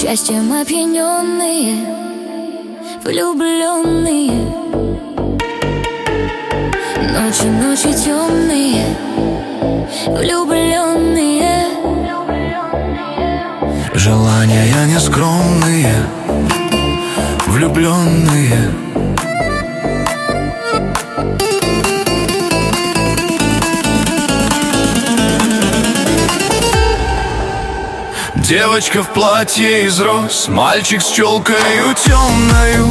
Счастьем опьяненные, влюбленные, ночи, ночи темные, влюбленные, желания нескромные, влюбленные. Девочка в платье из роз, мальчик с челкою темною.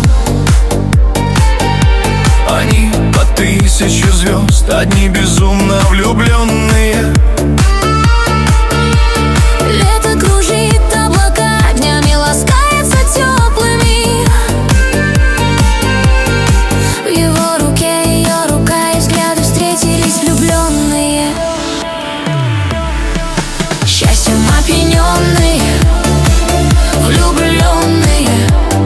Они по 1000 звезд, одни безумно влюбленные. Лето кружит облака, днями ласкается теплыми. В его руке ее рука, и взгляды встретились влюбленные. Счастьем опьяненные, влюбленные,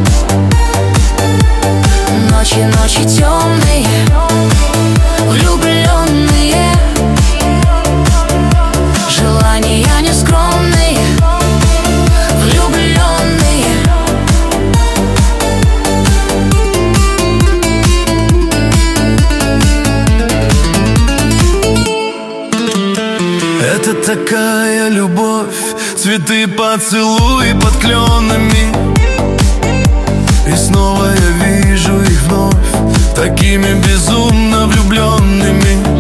ночи, ночи темные, влюбленные, желания нескромные, влюбленные. Это такая любовь, цветы, поцелуи под кленами. И снова я вижу их вновь, такими безумно влюбленными.